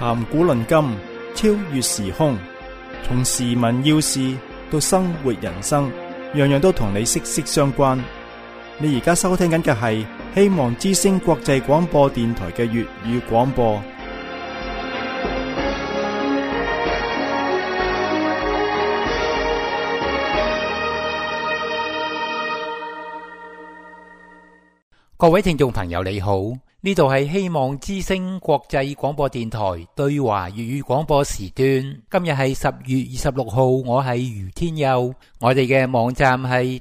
談古論今，超越時空，從時聞要事到生活人生，樣樣都同你息息相關。你而家收聽緊嘅係希望之聲國際廣播電台嘅粵語廣播。 各位聽眾朋友你好，呢度係希望之聲國際廣播電台對華粵語廣播時段。今日係10月26號，我係余天佑。我哋嘅網站係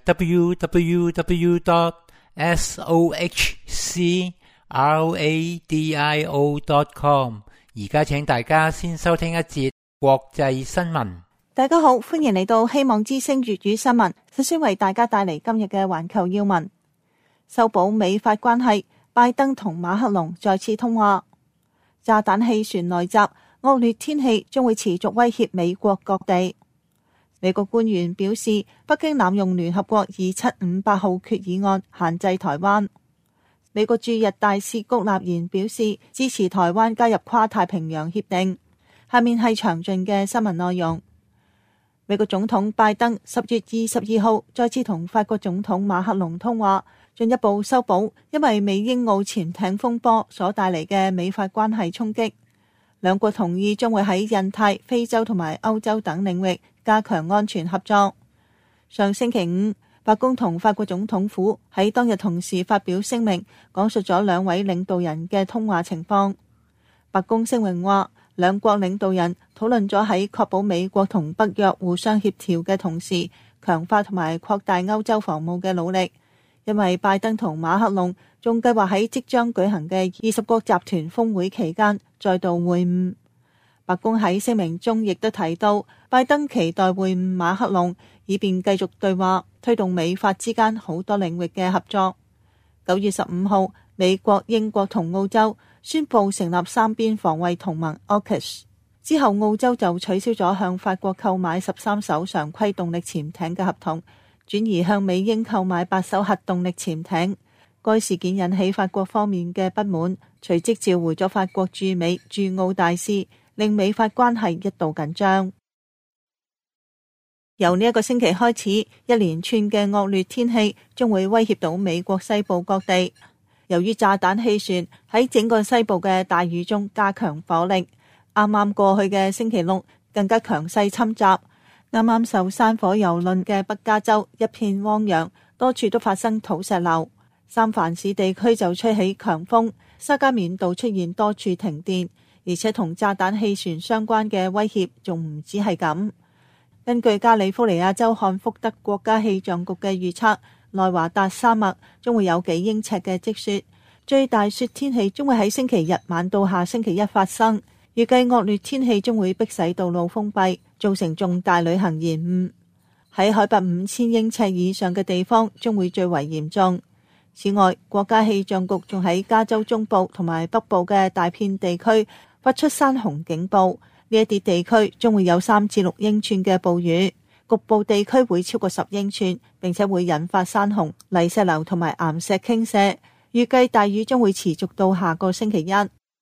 www.sohcradio.com。而家請大家先收聽一節國際新聞。 大家好，歡迎嚟到希望之聲粵語新聞。首先為大家帶嚟今日嘅環球要聞。修補美法關係，拜登同馬克龍再次通話。炸彈氣旋來襲，惡劣天氣將會持續威脅美國各地。美國官員表示，北京濫用聯合國2758號決議案，限制台灣。美國駐日大使谷立言表示，支持台灣加入跨太平洋協定。下面係詳盡嘅新聞內容。美國總統拜登10月22號再次同法國總統馬克龍通話，進一步修補因為美英澳潛艇風波所帶嚟嘅美法關係衝擊。兩國同意將會喺印太、非洲同埋歐洲等領域加強安全合作。上星期五，白宮同法國總統府喺當日同時發表聲明，講述咗兩位領導人嘅通話情況。白宮聲明話，兩國領導人討論咗喺確保美國同北約互相協調嘅同時，強化同埋擴大歐洲防務嘅努力。因為拜登同馬克龍仲計劃喺即將舉行嘅20國集團峰會期間再度會晤。白宮喺聲明中亦都提到，拜登期待會晤馬克龍，以便繼續對話，推動美法之間好多領域嘅合作。9月15號，美國、英國同澳洲宣布成立三邊防衛同盟 AUKUS 之後，澳洲就取消咗向法國購買13艘常規動力潛艇嘅合同，轉而向美英購買8艘核動力潛艇。該事件引起法國方面嘅不滿，隨即召回咗法國駐美駐澳大使，令美法關係一度緊張。由呢一個星期開始，一連串嘅惡劣天氣將會威脅到美國西部各地。由於炸彈氣旋喺整個西部嘅大雨中加強火力，啱啱過去嘅星期六更加強勢侵襲。啱啱受山火蹂躪嘅北加州一片汪洋，多處都發生土石流。三藩市地區就吹起強風，沙加緬度出現多處停電，而且同炸彈氣旋相關嘅威脅仲唔止係咁。根據加利福尼亞州漢福德國家氣象局嘅預測，內華達山脈將會有幾英尺嘅積雪，最大雪天氣將會喺星期日晚到下星期一發生。預計惡劣天氣將會迫使道路封閉，造成重大旅行延誤。喺海拔5000英尺以上嘅地方將會最為嚴重。此外，國家氣象局仲喺加州中部同埋北部嘅大片地區發出山洪警報，呢一啲地區將會有3至6英寸嘅暴雨，局部地區會超過10英寸，並且會引發山洪、泥石流同埋岩石傾瀉。預計大雨將會持續到下個星期一。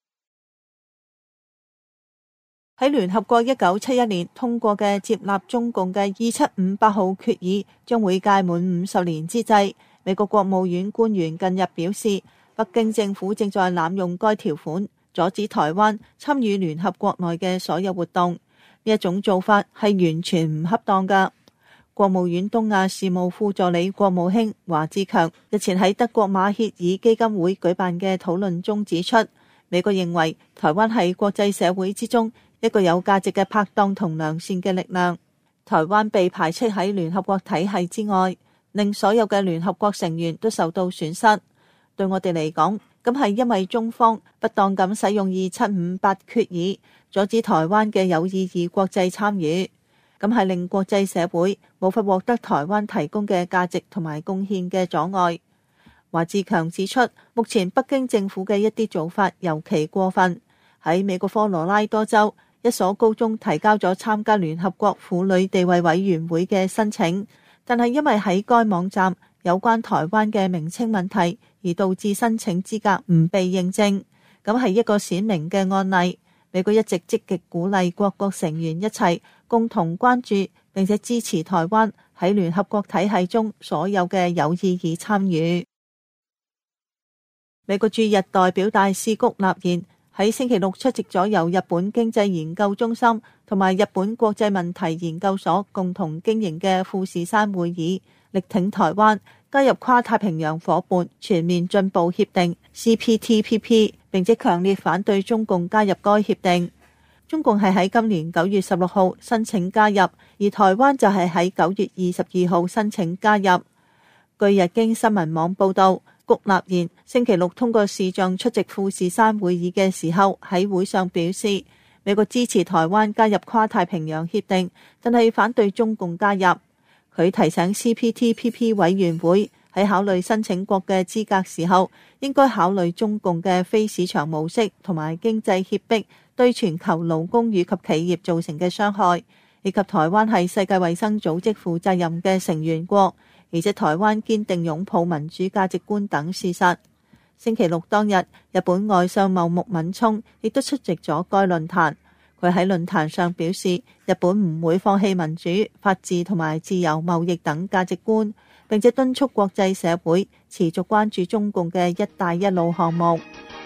喺聯合國1971年通過嘅接納中共嘅2758號決議將會屆滿50年之際，美國國務院官員近日表示，北京政府正在濫用該條款，阻止台灣參與聯合國內嘅所有活動。呢一種做法係完全唔恰當㗎。國務院東亞事務副助理國務卿華志強日前喺德國馬歇爾基金會舉辦嘅討論中指出，美國認為台灣係國際社會之中一個有價值嘅拍檔同良善嘅力量。台灣被排斥喺聯合國體系之外，令所有嘅聯合國成員都受到損失。對我哋嚟講，咁係因為中方不當咁使用2758決議，阻止台灣嘅有意義國際參與，咁係令國際社會無法獲得台灣提供嘅價值同埋貢獻嘅阻礙。華志強指出，目前北京政府嘅一啲做法尤其過分。喺美國科羅拉多州，一所高中提交咗參加聯合國婦女地位委員會嘅申請，但係因為喺該網站有關台灣嘅名稱問題，而導致申請資格唔被認證。咁係一個鮮明嘅案例。 美國一直積極鼓勵各國成員一齊共同關注並且支持台灣喺聯合國體系中所有嘅有意義參與。美國駐日代表大使谷立言喺星期六出席咗由日本經濟研究中心同埋日本國際問題研究所共同經營嘅富士山會議，力挺台灣加入跨太平洋夥伴全面進步協定 CPTPP， 並且強烈反對中共加入該協定。中共係喺今年9月16號申請加入，而台灣就係喺9月22號申請加入。據日經新聞網報道，谷立言星期六通過視像出席富士山會議嘅時候，喺會上表示，美國支持台灣加入跨太平洋協定，但係反對中共加入。佢提醒 CPTPP 委員會喺考慮申請國嘅資格時候，應該考慮中共嘅非市場模式同埋經濟脅迫對全球勞工與及企業造成嘅傷害，以及台灣係世界衛生組織負責任嘅成員國，而且台灣堅定擁抱民主價值觀等事實。星期六當日，日本外相茂木敏充亦都出席咗該論壇。佢喺論壇上表示，日本唔會放棄民主、法治同埋自由貿易等價值觀，並且敦促國際社會持續關注中共嘅一帶一路項目。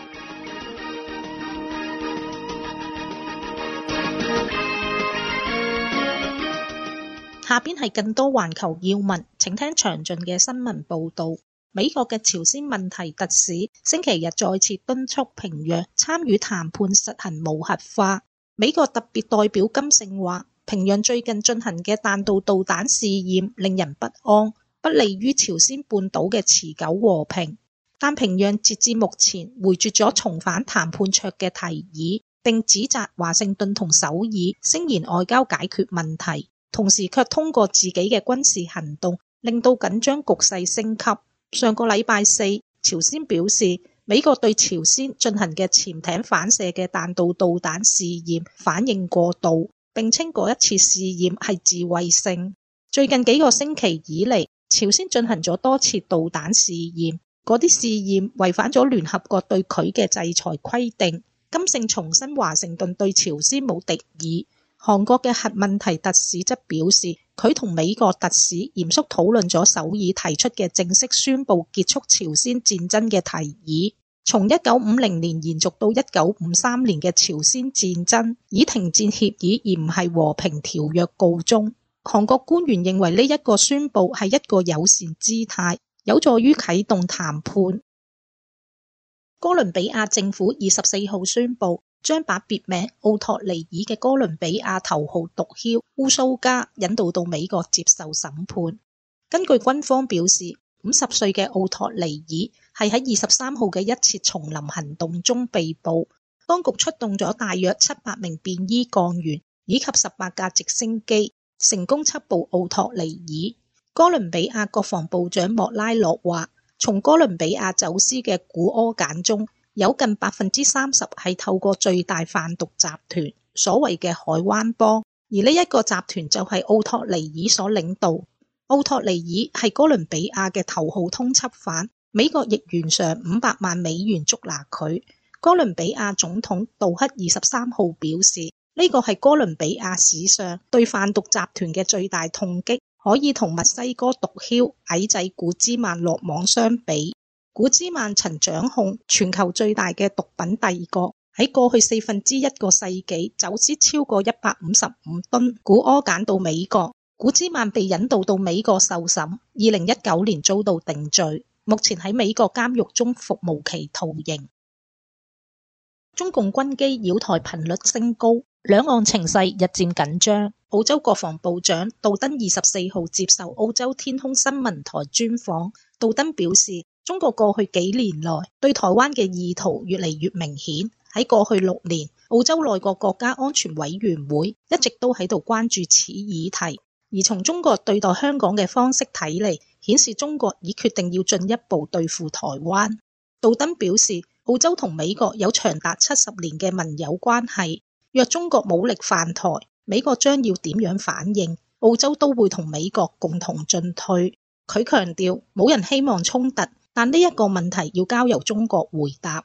下邊係更多環球要聞，請聽詳盡嘅新聞報導。美國嘅朝鮮問題特使星期日再次敦促平壤參與談判實行無核化。美國特別代表金正話，平壤最近進行嘅彈道導彈試驗令人不安，不利於朝鮮半島嘅持久和平。但平壤截至目前回絕咗重返談判桌嘅提議，並指責華盛頓同首爾聲言外交解決問題，同時卻通過自己嘅軍事行動令到緊張局勢升級。上個禮拜四，朝鮮表示美國對朝鮮進行嘅潛艇反射嘅彈道導彈試驗反應過度，並稱嗰一次試驗係自衛性。最近幾個星期以嚟，朝鮮進行咗多次導彈試驗，嗰啲試驗違反咗聯合國對佢嘅制裁規定。金正重申華盛頓對朝鮮冇敵意。韓國嘅核問題特使則表示，佢同美國特使嚴肅討論咗首爾提出嘅正式宣布結束朝鮮戰爭嘅提議。從1950年延續到1953年嘅朝鮮戰爭以停戰協議而唔係和平條約告終。韓國官員認為呢一個宣布係一個友善姿態，有助於啟動談判。哥倫比亞政府24號宣布，將把別名奧托尼爾嘅哥倫比亞頭號毒梟烏蘇加引渡到美國接受審判。根據軍方表示，50歲嘅奧托尼爾係喺23號嘅一次叢林行動中被捕。當局出動咗大約700名便衣幹員以及18架直升機，成功緝捕奧托尼爾。哥倫比亞國防部長莫拉諾話，從哥倫比亞走私嘅古柯鹼中，有近30%係透過最大販毒集團所謂嘅海灣幫，而呢一個集團就係奧托尼爾所領導。奧托尼爾係哥倫比亞嘅頭號通緝犯，美國亦懸賞500萬美元捉拿佢。哥倫比亞總統杜克23號表示，呢個係哥倫比亞史上對販毒集團嘅最大痛擊，可以同墨西哥毒梟矮仔古茲曼落網相比。古茲曼曾掌控全球最大嘅毒品帝國，喺過去1/4個世紀走私超過155噸古柯鹼到美國。古茲曼被引渡到美國受審，2019年遭到定罪，目前喺美國監獄中服無期徒刑。中共軍機擾台頻率升高，兩岸情勢日漸緊張。澳洲國防部長杜登24號接受澳洲天空新聞台專訪，杜登表示，中國過去幾年來對台灣嘅意圖越嚟越明顯。喺過去6年，澳洲內閣國家安全委員會一直都喺度關注此議題。而從中國對待香港嘅方式睇嚟，顯示中國已決定要進一步對付台灣。杜登表示，澳洲同美國有長達70年嘅盟友關係，若中國武力犯台，美國將要點樣反應？澳洲都會同美國共同進退。佢強調，冇人希望衝突，但呢一個問題要交由中國回答。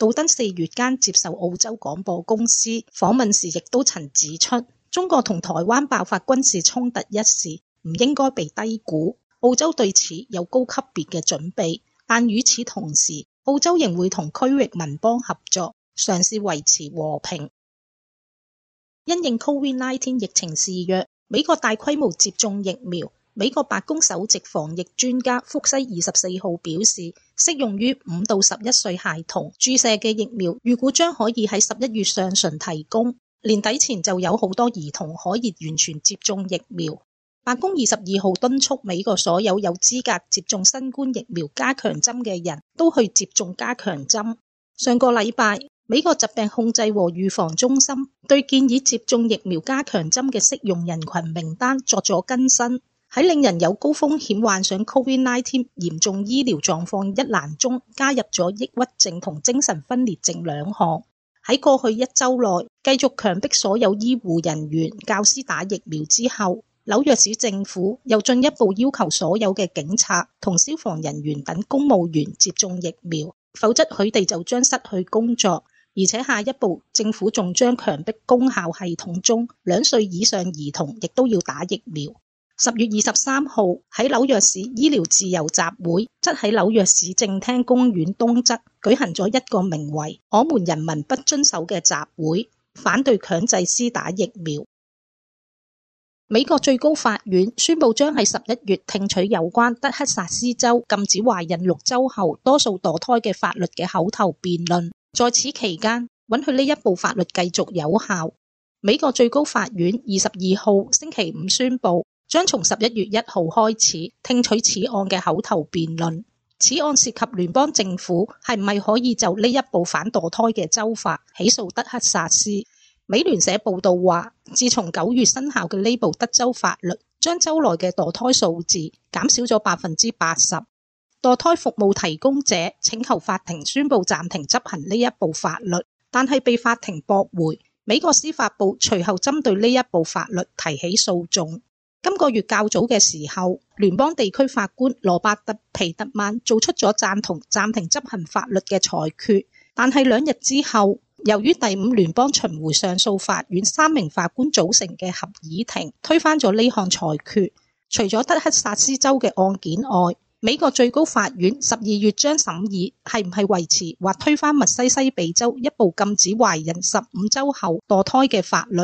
杜登4月間接受澳洲廣播公司訪問時，亦都曾指出，中國同台灣爆發軍事衝突一事唔應該被低估，澳洲對此有高級別嘅準備，但與此同時，澳洲仍會同區域盟邦合作，嘗試維持和平。因應 COVID-19 疫情肆虐，美國大規模接種疫苗。美國白宮首席防疫專家福西24號表示，適用於5到11歲孩童注射嘅疫苗，預估將可以喺11月上旬提供，年底前就有好多兒童可以完全接種疫苗。白宮22號敦促美國所有有資格接種新冠疫苗加強針嘅人都去接種加強針。上個禮拜，美國疾病控制和預防中心對建議接種疫苗加強針嘅適用人群名單作咗更新，喺令人有高風險患上 COVID-19 嚴重醫療狀況一欄中加入咗抑鬱症同精神分裂症2項。喺過去1週內繼續強迫所有醫護人員、教師打疫苗之後，紐約市政府又進一步要求所有嘅警察同消防人員等公務員接種疫苗，否則佢哋就將失去工作。而且下一步，政府仲將強迫公校系統中2歲以上兒童亦都要打疫苗。10月23號喺紐約市醫療自由集會，則喺紐約市政廳公園東側舉行咗一個名為「我們人民不遵守」嘅集會，反對強制施打疫苗。美國最高法院宣布將喺11月聽取有關德克薩斯州禁止懷孕6週後多數墮胎嘅法律嘅口頭辯論，在此期間允許呢一部法律繼續有效。美國最高法院22號星期五宣布，將從11月1號開始聽取此案嘅口頭辯論。此案涉及聯邦政府係唔係可以就呢一部反墮胎嘅州法起訴德克薩斯。美聯社報道話，自從9月生效嘅呢部德州法律，將州內嘅墮胎數字減少咗80%。墮胎服務提供者請求法庭宣布暫停執行呢一部法律，但係被法庭駁回。美國司法部隨後針對呢一部法律提起訴訟。今個月較早嘅時候，聯邦地區法官羅伯特皮特曼做出咗贊同暫停執行法律嘅裁決，但係2日之後，由於第5聯邦巡迴上訴法院3名法官組成嘅合議庭推翻咗呢項裁決。除咗德克薩斯州嘅案件外，美國最高法院12月將審議係唔係維持或推翻密西西比州一部禁止懷孕15週後墮胎嘅法律。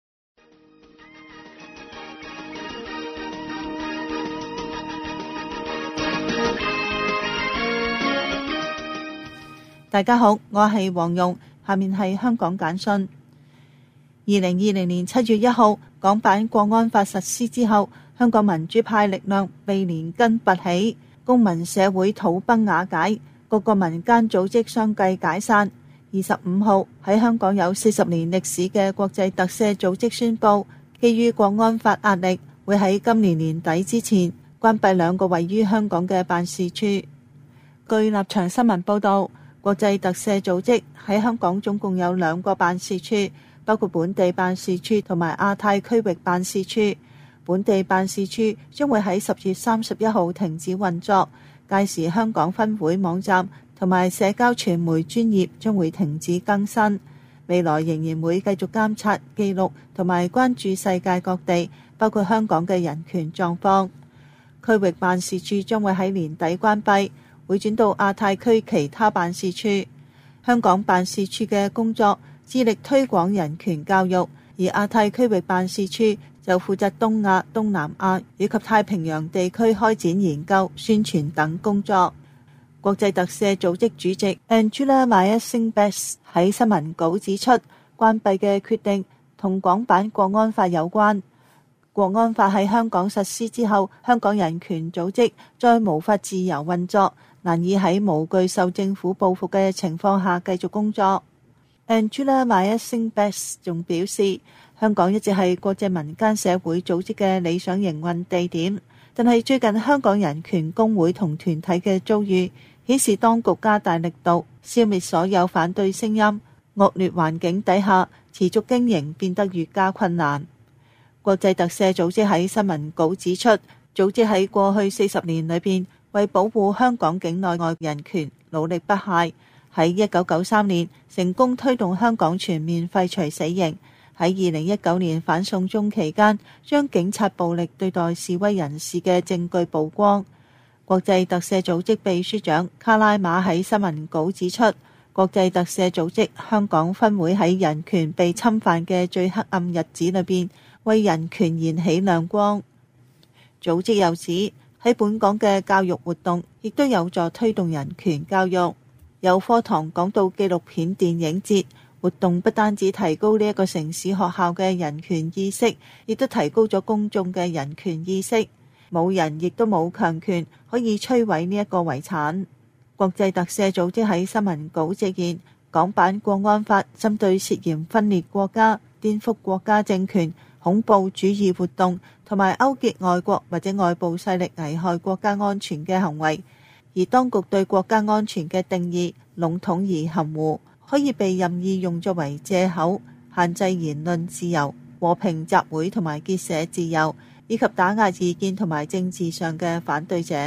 大家好，我係黃蓉，下面係香港簡訊。2020年7月1號，港版國安法實施之後，香港民主派力量被連根拔起，公民社會土崩瓦解，各個民間組織相繼解散。25號喺香港有40年歷史嘅國際特赦組織宣布，基於國安法壓力，會喺今年年底之前關閉2個位於香港嘅辦事處。據立場新聞報道，國際特赦組織喺香港總共有2個辦事處，包括本地辦事處同埋亞太區域辦事處。本地辦事處將會喺10月31號停止運作，屆時香港分會網站同埋社交傳媒專頁將會停止更新。未來仍然會繼續監察、記錄同埋關注世界各地，包括香港嘅人權狀況。區域辦事處將會喺年底關閉，會轉到亞太區其他辦事處。香港辦事處嘅工作致力推廣人權教育，而亞太區域辦事處就負責東亞、東南亞以及太平洋地區開展研究、宣傳等工作。國際特赦組織主席 Angela Maier-Singbes 喺新聞稿指出，關閉嘅決定同港版國安法有關。國安法喺香港實施之後，香港人權組織再無法自由運作，難以喺無懼受政府報復嘅情況下繼續工作。Angela Maier-Singbes 仲表示，香港一直係國際民間社會組織嘅理想營運地點，但係最近香港人權工會同團體嘅遭遇顯示，當局加大力度消滅所有反對聲音，惡劣環境底下持續經營變得越加困難。國際特赦組織喺新聞稿指出，組織喺過去40年裏邊為保護香港境內外人權努力不懈， 喺1993年成功推動香港全面廢除死刑。喺2019年反送中期間，將警察暴力對待示威人士嘅證據曝光。國際特赦組織秘書長卡拉馬喺新聞稿指出，國際特赦組織香港分會喺人權被侵犯嘅最黑暗日子裏邊，為人權燃起亮光。組織又指，喺本港嘅教育活動亦都有助推動人權教育。有課堂講到紀錄片電影節活動，不單止提高呢一個城市學校嘅人權意識，亦都提高咗公眾嘅人權意識。冇人亦都冇強權可以摧毀呢一個遺產。國際特赦組織喺新聞稿直言，港版國安法針對涉嫌分裂國家、顛覆國家政權、恐怖主義活動同埋勾結外國或者外部勢力危害國家安全嘅行為，而當局對國家安全嘅定義籠統而含糊，可以被任意用作為藉口，限制言論自由、和平集會同埋結社自由，以及打壓異見同埋政治上嘅反對者。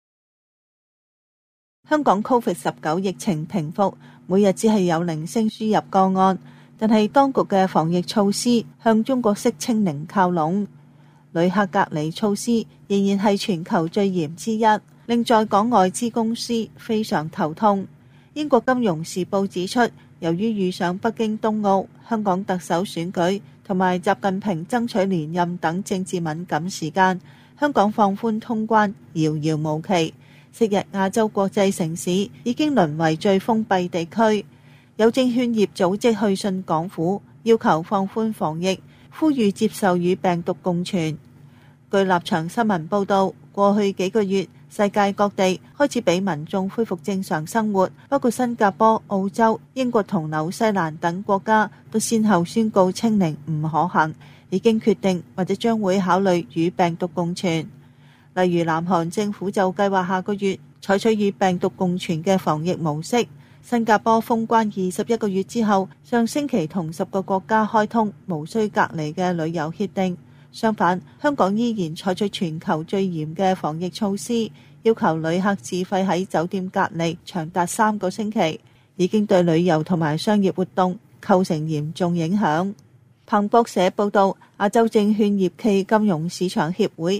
香港 COVID-19 疫情平復，每日只係有零星輸入個案，但係當局嘅防疫措施向中國式清零靠攏，旅客隔離措施仍然係全球最嚴之一，令在港外資公司非常頭痛。英國金融時報指出，由於遇上北京冬奧、香港特首選舉同埋習近平爭取連任等政治敏感時間，香港放寬通關遙遙無期。昔日亞洲國際城市已經淪為最封閉地區。有證券業組織去信港府，要求放寬防疫，呼籲接受與病毒共存。據立場新聞報道，過去幾個月，世界各地開始俾民眾恢復正常生活，包括新加坡、澳洲、英國同紐西蘭等國家都先後宣告清零唔可行，已經決定或者將會考慮與病毒共存。例如南韓政府就計劃下個月採取與病毒共存嘅防疫模式。新加坡封關21個月之後，上星期同10個國家開通無需隔離嘅旅遊協定。相反，香港依然採取全球最嚴嘅防疫措施，要求旅客自費喺酒店隔離長達3個星期，已經對旅遊同埋商業活動構成嚴重影響。彭博社報道，亞洲證券業暨金融市場協會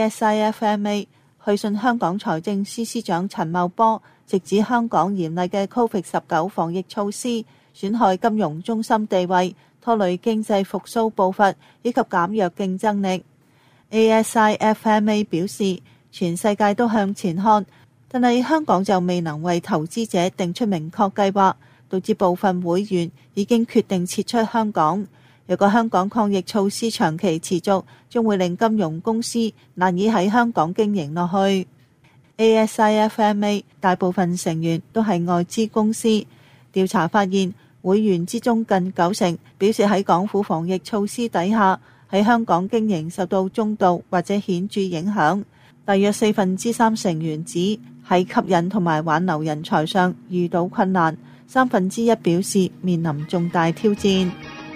ASIFMA 去信香港財政司司長陳茂波，直指香港嚴厲嘅 COVID-19 防疫措施損害金融中心地位，拖累經濟復甦步伐，以及減弱競爭力。ASIFMA 表示，全世界都向前看，但係香港就未能為投資者定出明確計劃，導致部分會員已經決定撤出香港。若果香港抗疫措施長期持續，將會令金融公司難以喺香港經營落去。ASIFMA 大部分成員都係外資公司，調查發現會員之中近90%表示喺港府防疫措施底下，喺香港經營受到中度或者顯著影響。大約3%成員指喺吸引同埋挽留人才上遇到困難，1/3表示面臨重大挑戰。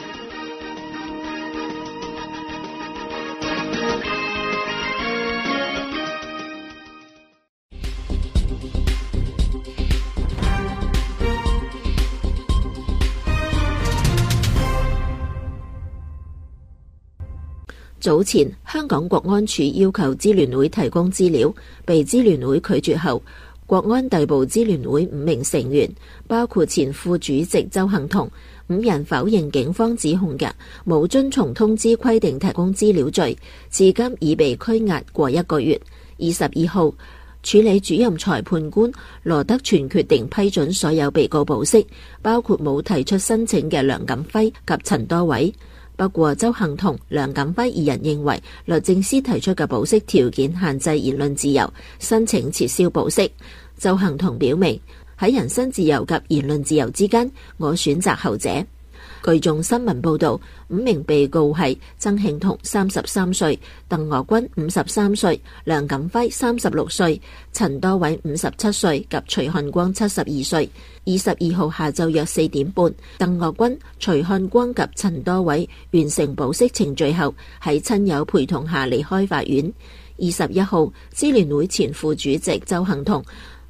早前香港國安處要求支聯會提供資料，被支聯會拒絕後，國安逮捕支聯會5名成員，包括前副主席周幸彤，5人否認警方指控嘅冇遵從通知規定提供資料罪，至今已被拘押過1個月。22號，處理主任裁判官羅德全決定批准所有被告保釋，包括冇提出申請嘅梁錦輝及陳多偉。不過周幸彤、梁錦輝二人認為律政司提出嘅保釋條件限制言論自由，申請撤銷保釋。周幸彤表明喺人身自由及言論自由之間，我選擇後者。據眾新聞報道，5名被告係曾慶彤33歲、鄧岳君53歲、梁錦輝36歲、陳多偉57歲及徐漢光72歲。22號下晝約4點半，鄧岳君、徐漢光及陳多偉完成保釋程序後，喺親友陪同下離開法院。21號，支聯會前副主席周幸彤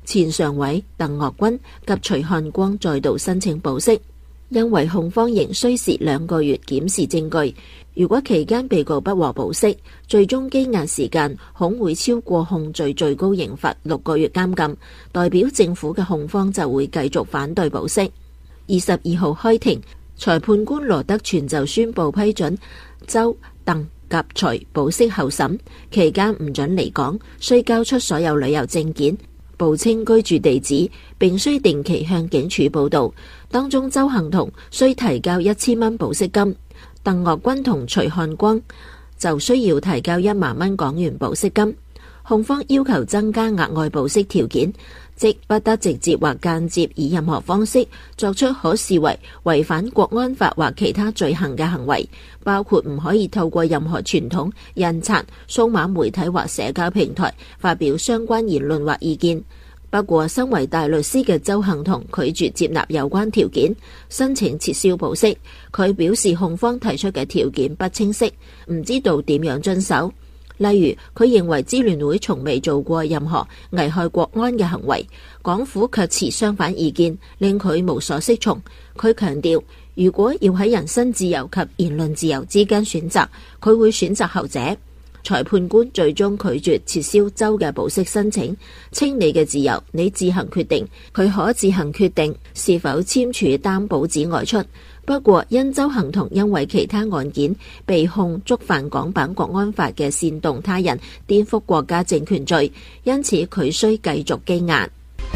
前常委鄧岳君及徐漢光再度申請保釋，因為控方仍需時2個月檢視證據，如果期間被告不獲保釋，最終羈押時間恐會超過控罪最高刑罰6個月監禁，代表政府嘅控方就會繼續反對保釋。22號開庭，裁判官羅德全就宣布批准周、鄧及徐保釋候審，期間唔准離港，需交出所有旅遊證件，報稱居住地址，並需定期向警署報到。當中周幸彤需提交1000蚊保釋金，鄧岳君同徐漢光就需要提交1萬蚊港元保釋金。控方要求增加額外保釋條件，即不得直接或間接以任何方式作出可視為違反國安法或其他罪行嘅行為，包括唔可以透過任何傳統、印刷、數碼媒體或社交平台發表相關言論或意見。不過，身為大律師嘅周幸彤拒絕接納有關條件，申請撤銷保釋。佢表示控方提出嘅條件不清晰，唔知道點樣遵守。例如，佢認為支聯會從未做過任何危害國安嘅行為，港府卻持相反意見，令佢無所適從。佢強調，如果要喺人身自由及言論自由之間選擇，佢會選擇後者。裁判官最終拒絕撤銷周嘅保釋申請，稱你嘅自由，你自行決定。佢可自行決定是否簽署擔保紙外出。不過，因周幸彤因為其他案件被控觸犯港版國安法嘅煽動他人顛覆國家政權罪，因此佢需繼續羈押。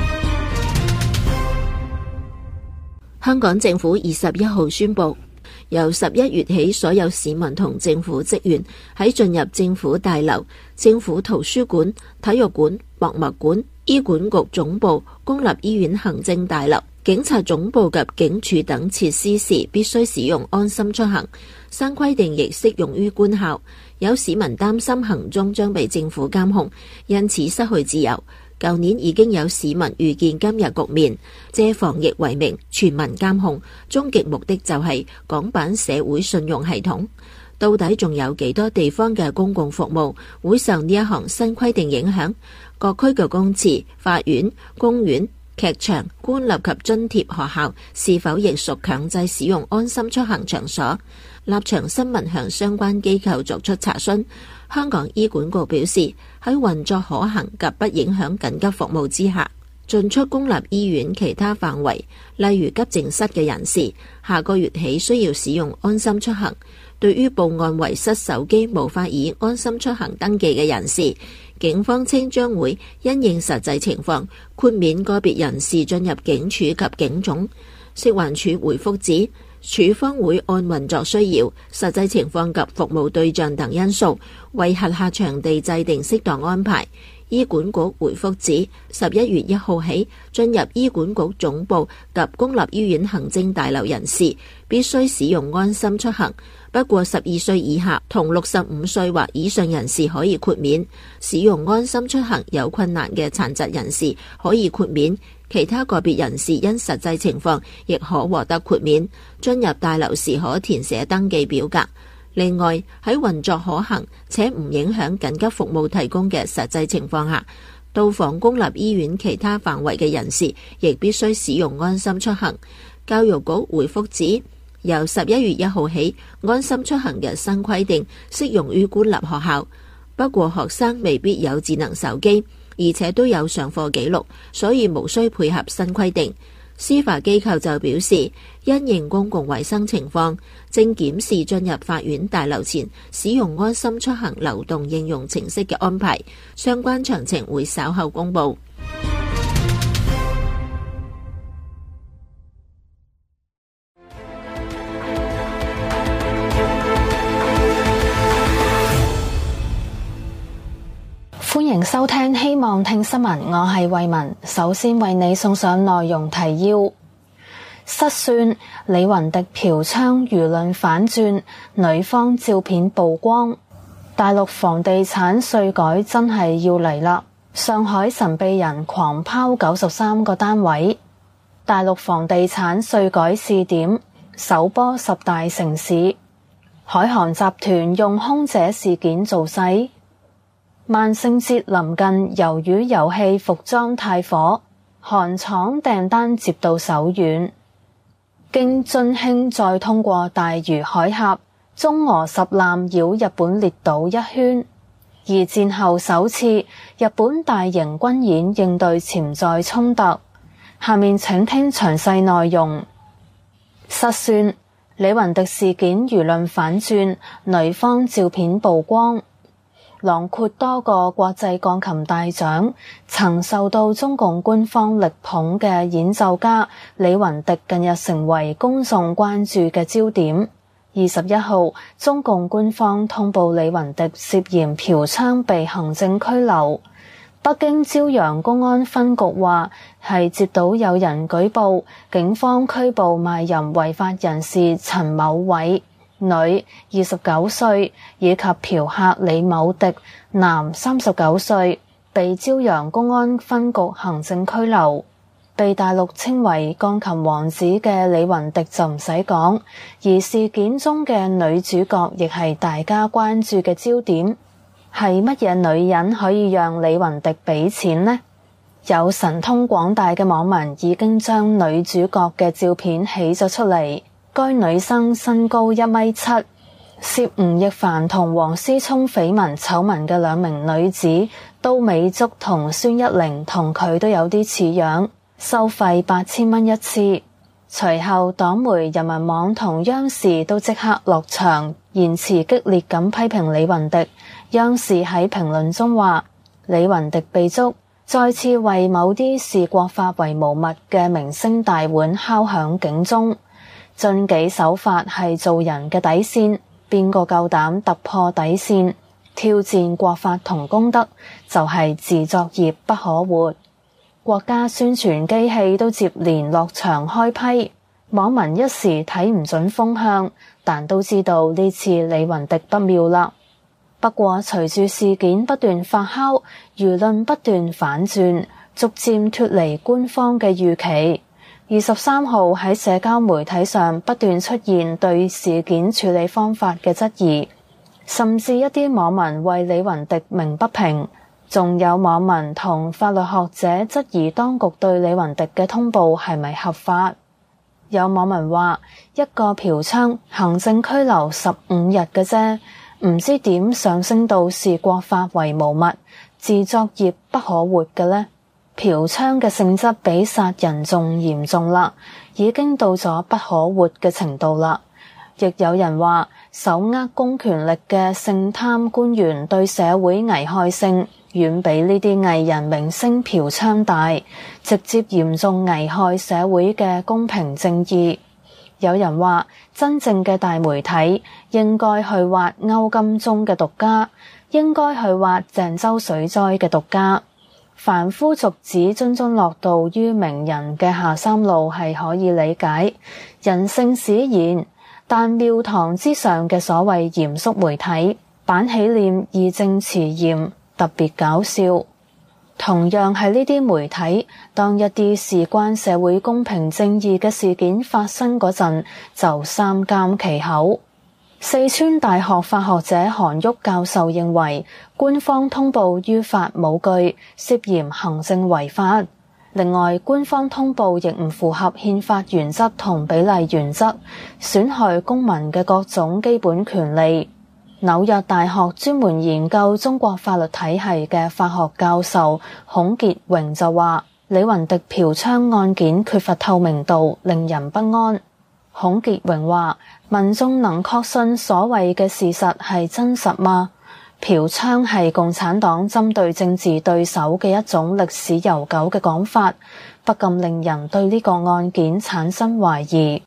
香港政府21號宣布，由11月起，所有市民同政府職員喺進入政府大樓、政府圖書館、體育館、博物館、醫管局總部、公立醫院行政大樓、警察總部及警署等設施時，必須使用安心出行。新規定亦適用於官校。有市民擔心行蹤將被政府監控，因此失去自由。舊年已經有市民預見今日局面，借防疫為名全民監控，終極目的就係港版社會信用系統。到底仲有幾多地方嘅公共服務會受呢一項新規定影響？各區嘅公廁、法院、公園、劇場、官立及津貼學校是否亦屬強制使用安心出行場所？立場新聞向相關機構作出查詢。香港醫管局表示，喺運作可行及不影響緊急服務之下，進出公立醫院其他範圍，例如急症室嘅人士，下個月起需要使用安心出行。對於報案遺失手機無法以安心出行登記嘅人士，警方稱將會因應實際情況豁免個別人士進入警署及警總。食環署回覆指，署方會按運作需要、實際情況及服務對象等因素，為轄下場地制定適當安排。醫管局回覆指，11月1號起，進入醫管局總部及公立醫院行政大樓人士必須使用安心出行。不過12歲以下同65歲或以上人士可以豁免，使用安心出行有困難嘅殘疾人士可以豁免，其他個別人士因實際情況亦可獲得豁免。進入大樓時可填寫登記表格。另外，喺運作可行且唔影響緊急服務提供嘅實際情況下，到訪公立醫院其他範圍嘅人士亦必須使用安心出行。教育局回覆指，由11月1號起，安心出行嘅新規定適用於官立學校，不過學生未必有智能手機，而且都有上課記錄，所以無需配合新規定。司法機構就表示，因應公共衛生情況，正檢視進入法院大樓前使用安心出行流動應用程式嘅安排，相關詳情會稍後公佈。 歡迎收聽希望聽新聞，我係慧文。首先為你送上內容提要：失算，李雲迪嫖娼輿論反轉，女方照片曝光。大陸房地產稅改真係要嚟啦！上海神秘人狂拋93個單位。大陸房地產稅改試點，首波10大城市。海航集團用空姐事件造勢。 萬聖節臨近，魷魚遊戲服裝太火，韓廠訂單接到手軟。經津輕再通過大隅海峽，中俄十艦繞日本列島一圈。二戰後首次日本大型軍演應對潛在衝突。下面請聽詳細內容。失算，李雲迪事件輿論反轉，女方照片曝光。囊括多個國際鋼琴大獎，曾受到中共官方力捧嘅演奏家李雲迪近日成為公眾關注嘅焦點。21號，中共官方通報李雲迪涉嫌嫖娼被行政拘留。北京朝陽公安分局話係接到有人舉報，警方拘捕賣淫違法人士陳某偉女29歲以及嫖客李某迪男39歲，被朝陽公安分局行政拘留。被大陸稱為鋼琴王子嘅李雲迪就唔使講，而事件中嘅女主角亦係大家關注嘅焦點。係乜嘢女人可以讓李雲迪俾錢呢？有神通廣大嘅網民已經將女主角嘅照片起咗出嚟。該女生身高1.7米，涉吳亦凡同王思聰緋聞醜聞嘅兩名女子都美竹同孫一玲同佢都有啲似樣，收費8000蚊一次。隨後黨媒人民網同央視都即刻落場，言辭激烈咁批評李雲迪。央視喺評論中話，李雲迪被捉，再次為某啲視國法為無物嘅明星大腕敲響警鐘。遵紀守法係做人嘅底線，邊個夠膽突破底線，挑戰國法同公德，就係自作孽不可活。國家宣傳機器都接連落場開批，網民一時睇唔準風向，但都知道呢次李雲迪不妙啦。不過隨住事件不斷發酵，輿論不斷反轉，逐漸脫離官方嘅預期。23號喺社交媒體上不斷出現對事件處理方法嘅質疑，甚至一啲網民為李雲迪鳴不平，仲有網民同法律學者質疑當局對李雲迪嘅通報係咪合法。有網民話，一個嫖娼行政拘留15日嘅啫，唔知點上升到視國法為無物，自作孽不可活嘅呢？嫖娼嘅性質比殺人仲嚴重啦，已經到咗不可活嘅程度啦。亦有人話，手握公權力嘅性貪官員對社會危害性遠比呢啲藝人明星嫖娼大，直接嚴重危害社會嘅公平正義。有人話，真正嘅大媒體應該去挖歐金鐘嘅獨家，應該去挖鄭州水災嘅獨家。凡夫俗子津津樂道於名人嘅下三路係可以理解，人性使然，但廟堂之上嘅所謂嚴肅媒體，板起臉義正辭嚴，特別搞笑。同樣係呢啲媒體，當一啲事關社會公平正義嘅事件發生嗰陣，就三緘其口。四川大學法學者韓旭教授認為，官方通報於法無據，涉嫌行政違法。另外，官方通報亦唔符合憲法原則同比例原則，損害公民嘅各種基本權利。紐約大學專門研究中國法律體系嘅法學教授孔傑榮就話，李雲迪嫖娼案件缺乏透明度，令人不安。孔傑榮話，民眾能確信所謂嘅事實係真實嗎？嫖娼係共產黨針對政治對手嘅一種歷史悠久嘅講法，不禁令人對呢個案件產生懷疑。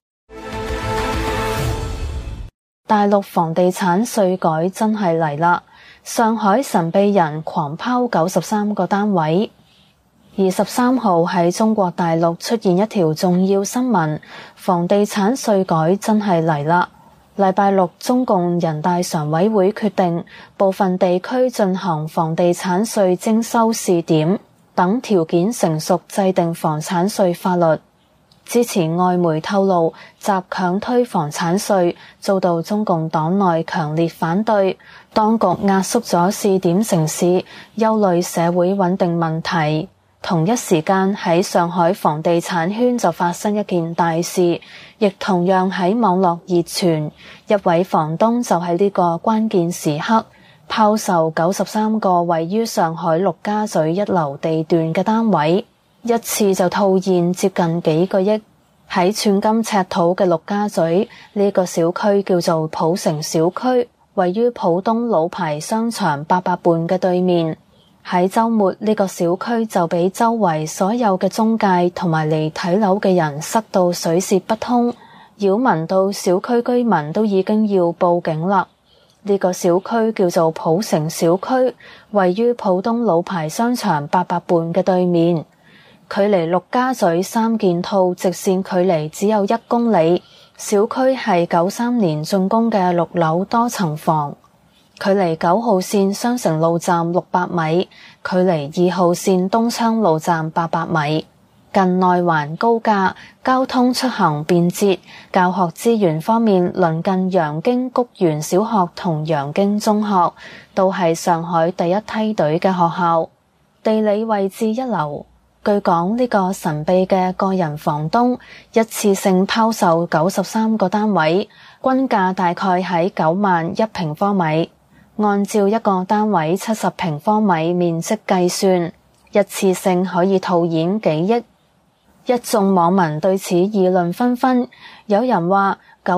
大陸房地產稅改真係嚟啦！上海神秘人狂拋93個單位。23號喺中國大陸出現一條重要新聞，房地產稅改真係嚟啦！禮拜六，中共人大常委會決定部分地區進行房地產稅徵收試點，等條件成熟制定房產稅法律。 支持外媒透露，習強推房產稅遭到中共黨內強烈反對，當局壓縮咗試點城市，憂慮社會穩定問題。同一時間喺上海房地產圈就發生一件大事，亦同樣喺網絡熱傳，一位房東就喺呢個關鍵時刻拋售93個位於上海陸家嘴一流地段嘅單位，一次就套現接近幾個億。喺寸金尺土嘅陸家嘴，呢個小區叫做浦城小區，位於浦東老牌商場800伴嘅對面。喺週末，呢個小區就俾周圍所有嘅中介同埋嚟睇樓嘅人塞到水泄不通，擾民到小區居民都已經要報警啦。呢個小區叫做浦城小區，位於浦東老牌商場800伴嘅對面，距離陸家嘴三件套直線距離只有1公里。小區係93年竣工嘅6樓多層房，距離9號線雙城路站600米，距離2號線東昌路站800米。近內環高架，交通出行便捷。教學資源方面，鄰近陽京谷園小學同陽京中學，都係上海第一梯隊嘅學校。地理位置一流。據講，呢個神秘嘅個人房東一次性拋售93個單位，均價大概喺9萬1平方米。按照一個單位70平方米面積計算，一次性可以套現幾億。一眾網民對此議論紛紛，有人話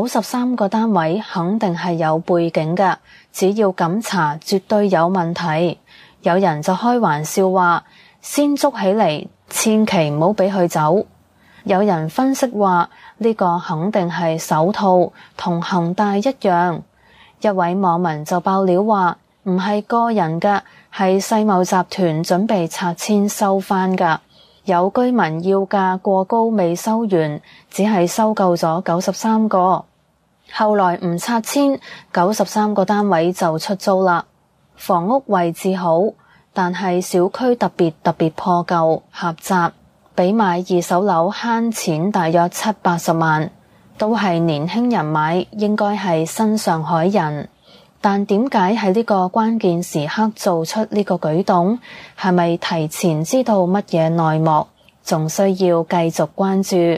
93個單位肯定係有背景嘅，只要敢查絕對有問題。有人就開玩笑話，先捉起嚟，千祈唔好俾佢走。有人分析話呢個肯定係首套，同恒大一樣。一位網民就爆料話，唔係個人嘅，係世貿集團準備拆遷收翻㗎。有居民要價過高未收完，只係收購咗93個，後來唔拆遷，93個單位就出租啦。房屋位置好，但係小區特別破舊狹窄，比買二手樓慳錢大約780萬。都係年輕人買，應該係新上海人，但點解喺呢個關鍵時刻做出呢個舉動？係咪提前知道乜嘢內幕？仲需要繼續關注。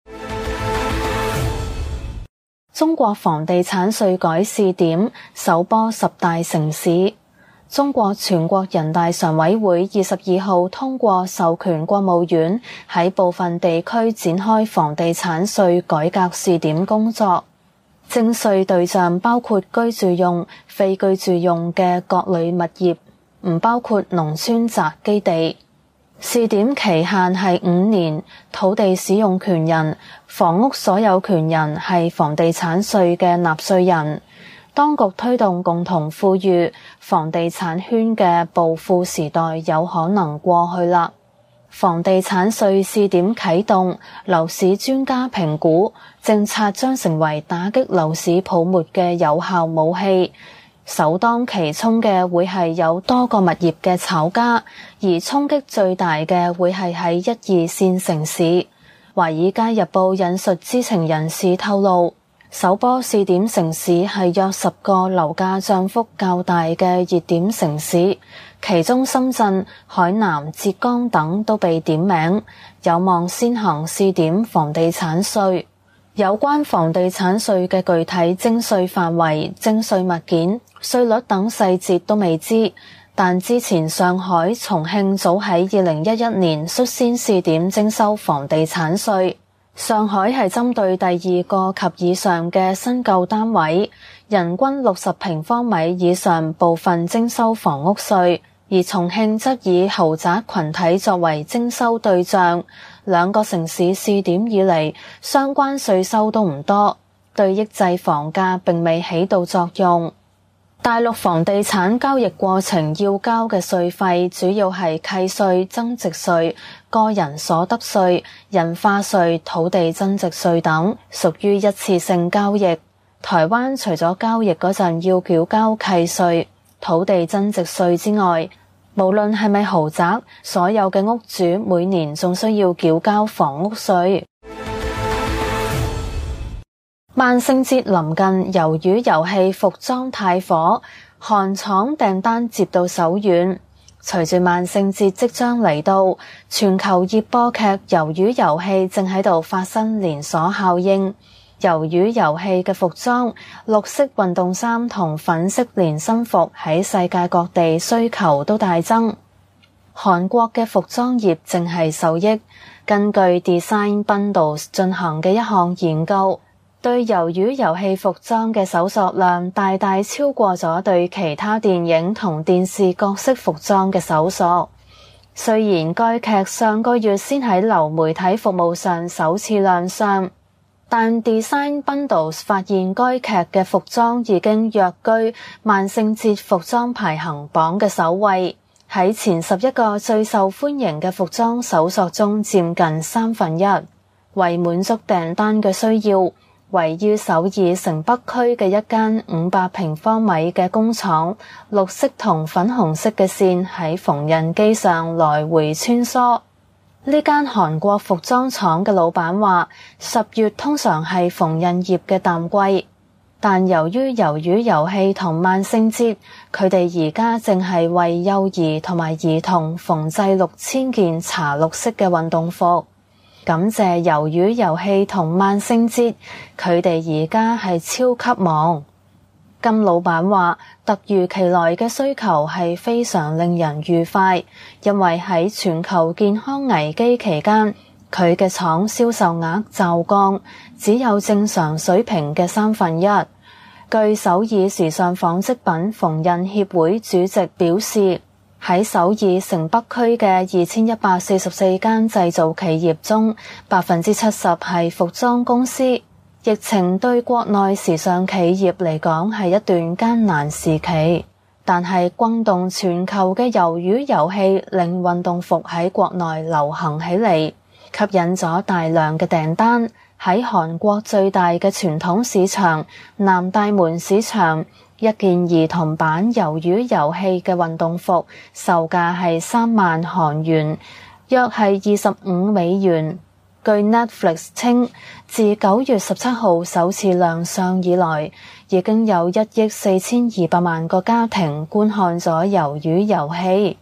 中國房地產稅改試點首波10大城市。中國全國人大常委會22號通過授權國務院喺部分地區展開房地產稅改革試點工作，徵稅對象包括居住用、非居住用嘅各類物業，唔包括農村宅基地。試點期限係5年，土地使用權人、房屋所有權人係房地產稅嘅納稅人。當局推動共同富裕，房地產圈嘅暴富時代有可能過去啦。房地產稅試點啟動，樓市專家評估，政策將成為打擊樓市泡沫嘅有效武器。首當其衝嘅會係有多個物業嘅炒家，而衝擊最大嘅會係喺1、2線城市。華爾街日報引述知情人士透露，首波試點城市係約10個樓價漲幅較大嘅熱點城市，其中深圳、海南、浙江等都被點名，有望先行試點房地產稅。有關房地產稅嘅具體徵稅範圍、徵稅物件、稅率等細節都未知，但之前上海、重慶早喺2011年率先試點徵收房地產稅。上海係針對第2個及以上嘅新舊單位，人均60平方米以上部分徵收房屋稅，而重慶則以豪宅群體作為徵收對象。兩個城市試點以嚟，相關稅收都唔多，對抑制房價並未起到作用。大陸房地產交易過程要交嘅稅費主要係契稅、增值稅、個人所得稅、印花稅、土地增值稅等，屬於一次性交易。台灣除咗交易嗰陣要繳交契稅、土地增值稅之外，無論係咪豪宅，所有嘅屋主每年仲需要繳交房屋稅。 萬聖節臨近，魷魚遊戲服裝太火，韓廠訂單接到手軟。隨住萬聖節即將嚟到，全球熱播劇《魷魚遊戲》正喺度發生連鎖效應。魷魚遊戲嘅服裝、綠色運動衫同粉色連身服喺世界各地需求都大增。韓國嘅服裝業正係受益。根據 Design Bundles 進行嘅一項研究，對魷魚遊戲服裝嘅搜索量大大超過咗對其他電影同電視角色服裝嘅搜索。雖然該劇上個月先喺流媒體服務上首次亮相，但 Design Bundles 發現該劇嘅服裝已經躍居萬聖節服裝排行榜嘅首位，喺前11個最受歡迎嘅服裝搜索中佔近1/3。為滿足訂單嘅需要，位於首爾城北區嘅一間500平方米嘅工廠，綠色同粉紅色嘅線喺縫紉機上來回穿梭。呢間韓國服裝廠嘅老闆話，10月通常係縫紉業嘅淡季，但由於魷魚遊戲同萬聖節，佢哋而家正係為幼兒同埋兒童縫製6000件茶綠色嘅運動服。感謝魷魚遊戲同萬聖節，佢哋而家係超級忙。金老闆話，突如其來嘅需求係非常令人愉快，因為喺全球健康危機期間，佢嘅廠銷售額驟降，只有正常水平嘅1/3。據首爾時尚紡織品縫紉協會主席表示，喺首爾城北區嘅2144間製造企業中，70%係服裝公司。疫情對國內時尚企業嚟講係一段艱難時期，但係轟動全球嘅魷魚遊戲令運動服喺國內流行起嚟，吸引咗大量嘅訂單。喺韓國最大嘅傳統市場南大門市場，一件兒童版魷魚遊戲嘅運動服售價係3萬韓元，約係25美元。據 Netflix 稱，自9月17號首次亮相以來，已經有1億4200萬個家庭觀看咗魷魚遊戲。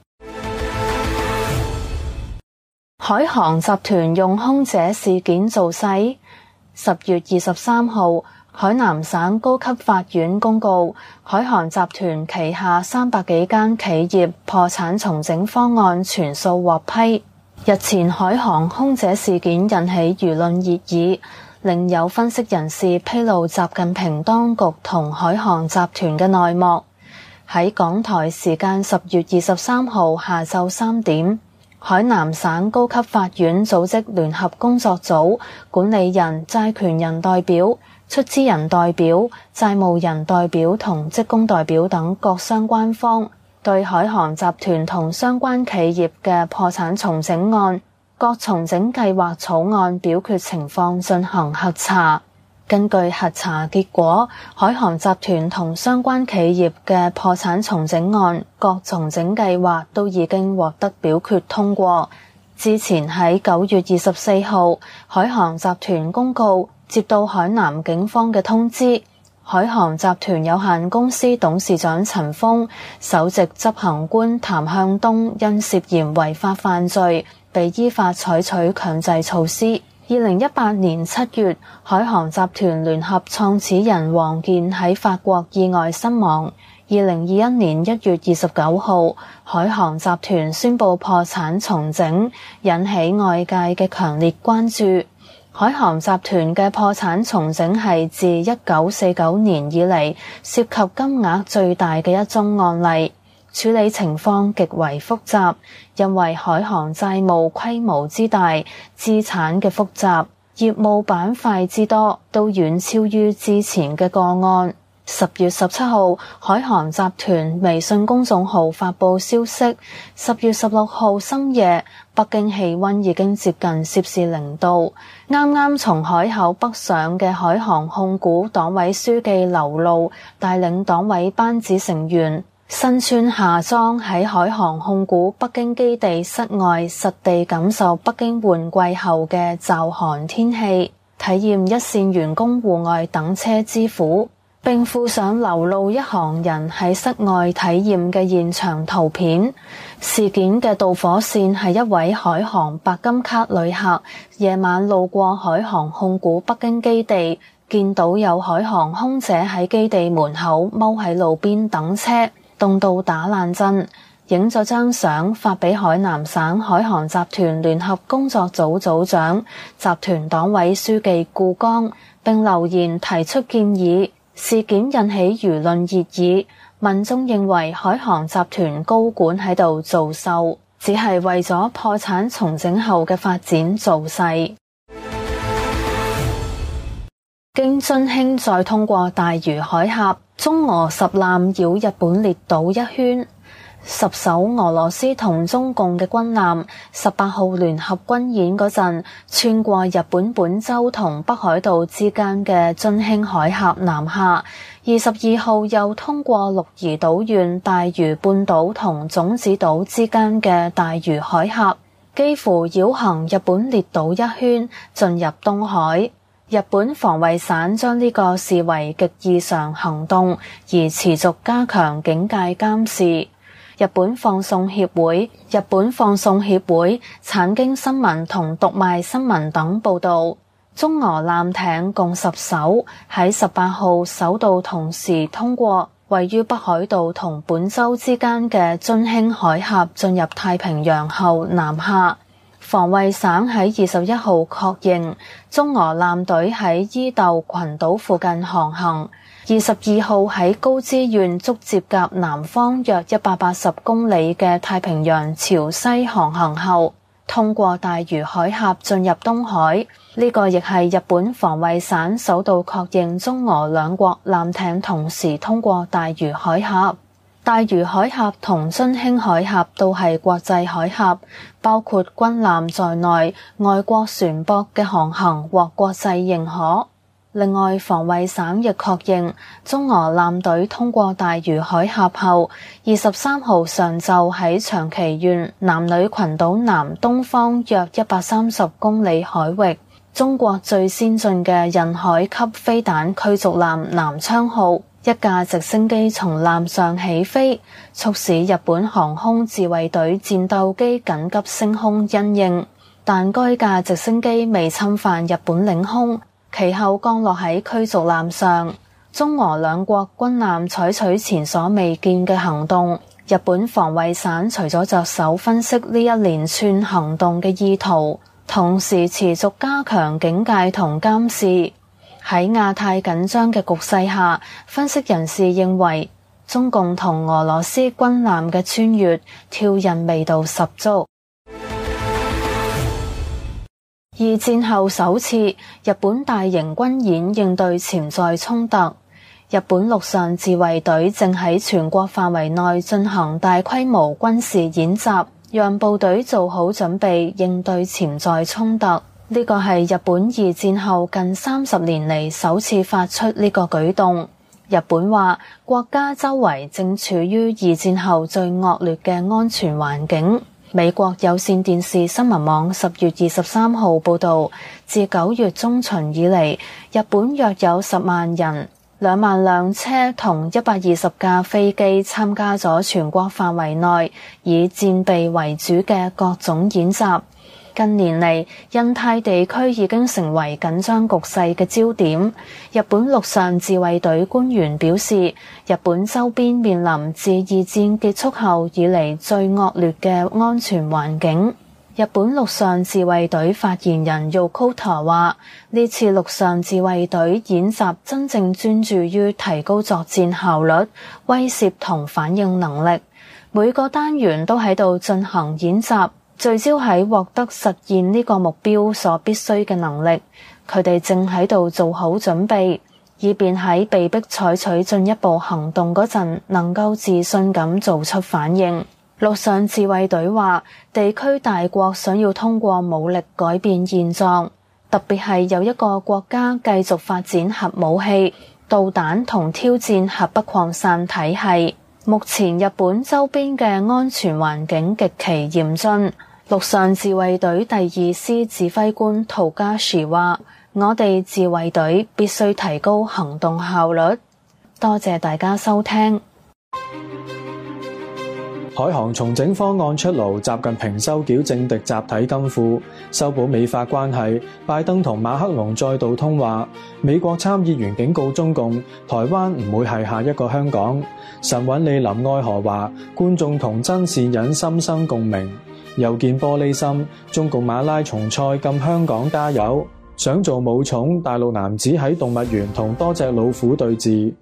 海航集團用空姐事件造勢。10月23號，海南省高級法院公告，海航集團旗下300幾間企業破產重整方案全數獲批。日前海航空姐事件引起輿論熱議，另有分析人士披露習近平當局同海航集團嘅內幕。喺港台時間10月23號下晝3點，海南省高級法院組織聯合工作組，管理人、債權人代表、出資人代表、債務人代表同職工代表等各相關方，對海航集團同相關企業嘅破產重整案各重整計劃草案表決情況進行核查。根據核查結果，海航集團同相關企業嘅破產重整案各重整計劃都已經獲得表決通過。之前喺9月24號，海航集團公告接到海南警方嘅通知，海航集團有限公司董事長陳峰、首席執行官譚向東因涉嫌違法犯罪，被依法採取強制措施。2018年7月，海航集團聯合創始人王健喺法國意外身亡。2021年1月29號，海航集團宣布破產重整，引起外界嘅強烈關注。海航集團嘅破產重整係自1949年以嚟涉及金額最大嘅一宗案例，處理情況極為複雜，因為海航債務規模之大、資產嘅複雜、業務板塊之多，都遠超於之前嘅個案。10月17號，海航集團微信公眾號發布消息，10月16號深夜，北京氣溫已經接近攝氏0度。啱啱從海口北上嘅海航控股黨委書記劉露帶領黨委班子成員身穿夏裝喺海航控股北京基地室外實地感受北京換季後嘅驟寒天氣，體驗一線員工戶外等車之苦，並附上流露一行人喺室外體驗嘅現場圖片。事件嘅導火線係一位海航白金卡旅客夜晚路過海航控股北京基地，見到有海航空姐喺基地門口踎喺路邊等車，凍到打冷震，影咗張相發俾海南省海航集團聯合工作組組長、集團黨委書記顧剛，並留言提出建議。事件引起輿論熱議，民眾認為海航集團高管喺度造秀，只係為咗破產重整後嘅發展造勢。經津輕再通過大隅海峽，中俄10艦繞日本列島一圈。10艘俄羅斯同中共嘅軍艦18號聯合軍演嗰陣，穿過日本本州同北海道之間嘅津輕海峽南下，22號又通過鹿兒島縣大隅半島同種子島之間嘅大隅海峽，幾乎繞行日本列島一圈，進入東海。日本防衛省將呢個視為極異常行動，而持續加強警戒監視。日本放送協會、產經新聞同讀賣新聞等報道，中俄艦艇共10艘喺18號首度同時通過位於北海道同本州之間嘅津輕海峽，進入太平洋後南下。防衛省喺21號確認，中俄艦隊喺伊豆群島附近航行。22號喺高知縣竹節甲南方約180公里嘅太平洋潮西航行後，通過大隅海峽進入東海。呢個亦係日本防衛省首度確認中俄兩國艦艇同時通過大隅海峽。大隅海峽同津輕海峽都係國際海峽，包括軍艦在內，外國船舶嘅航行獲國際認可。另外，防衛省亦確認中俄艦隊通過大隅海峽後，23號上晝喺長崎縣男女群島南東方約130公里海域，中國最先進嘅印海級飛彈驅逐艦南昌號一架直升機從艦上起飛，促使日本航空自衛隊戰鬥機緊急升空因應，但該架直升機未侵犯日本領空，其後降落喺驅逐艦上。中俄兩國軍艦採取前所未見嘅行動，日本防衛省除咗着手分析呢一連串行動嘅意圖，同時持續加強警戒同監視。喺亞太緊張嘅局勢下，分析人士認為中共同俄羅斯軍艦嘅穿越挑釁味道十足。二戰後首次日本大型軍演應對潛在衝突，日本陸上自衛隊正喺全國範圍內進行大規模軍事演習，讓部隊做好準備應對潛在衝突。呢個係日本二戰後近30年嚟首次發出呢個舉動。日本話國家周圍正處於二戰後最惡劣嘅安全環境。美國有線電視新聞網10月23號報導，自9月中旬以嚟，日本約有10萬人、2萬輛車同120架飛機參加咗全國範圍內以戰備為主嘅各種演習。近年嚟，印太地區已經成為緊張局勢嘅焦點。日本陸上自衛隊官員表示，日本周邊面臨自二戰結束後以嚟最惡劣嘅安全環境。日本陸上自衛隊發言人 Yokota 話，呢次陸上自衛隊演習真正專注於提高作戰效率、威懾同反應能力，每個單元都喺度進行演習，聚焦喺獲得實現呢個目標所必須嘅能力。佢哋正喺度做好準備，以便喺被迫採取進一步行動嗰陣，能夠自信咁做出反應。陸上自衛隊話，地區大國想要通過武力改變現狀，特別係有一個國家繼續發展核武器、導彈同挑戰核不擴散體系。目前日本周邊嘅安全環境極其嚴峻。陸上自衛隊第2師指揮官陶家時話， 我哋自衛隊必須提高行動效率。多謝大家收聽。 海航重整方案出爐，習近平收繳政敵集體金庫，修補美法關係。拜登同馬克龍再度通話。美國參議員警告中共，台灣唔會係下一個香港。神韻李林愛荷華，觀眾同曾仕隱心生共鳴。又見玻璃心，中共馬拉松賽禁香港加油。想做武寵，大陸男子喺動物園同多隻老虎對峙。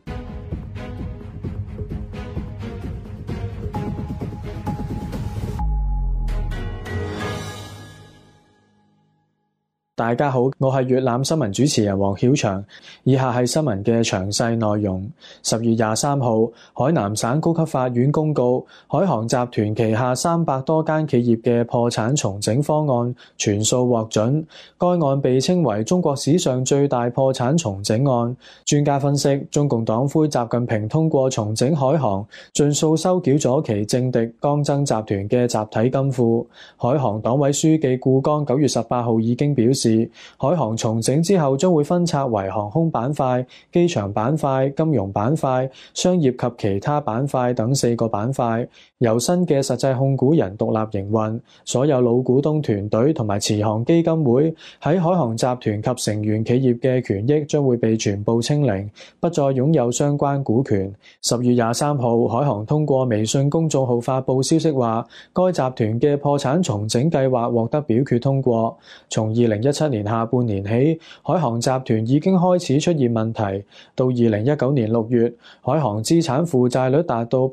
大家好，我係粵覽新聞主持人黃曉翔。以下係新聞嘅詳細內容。10月23號，海南省高級法院公告，海航集團旗下300多間企業嘅破產重整方案全數獲准。該案被稱為中國史上最大破產重整案。專家分析，中共黨魁習近平通過重整海航，盡數收繳咗其政敵江增集團嘅集體金庫。海航黨委書記顧剛9月18號已經表示，海航重整之後將會分拆為航空板塊、機場板塊、金融板塊、商業及其他板塊等4個板塊，由新嘅實際控股人獨立營運。所有老股東團隊同埋慈航基金會喺海航集團及成員企業嘅權益將會被全部清零，不再擁有相關股權。10月23號，海航通過微信公眾號發布消息話，該集團嘅破產重整計劃獲得表決通過。從2017年下半年起，海航集團已經開始出現問題。到2019年6月，海航資產負債率達到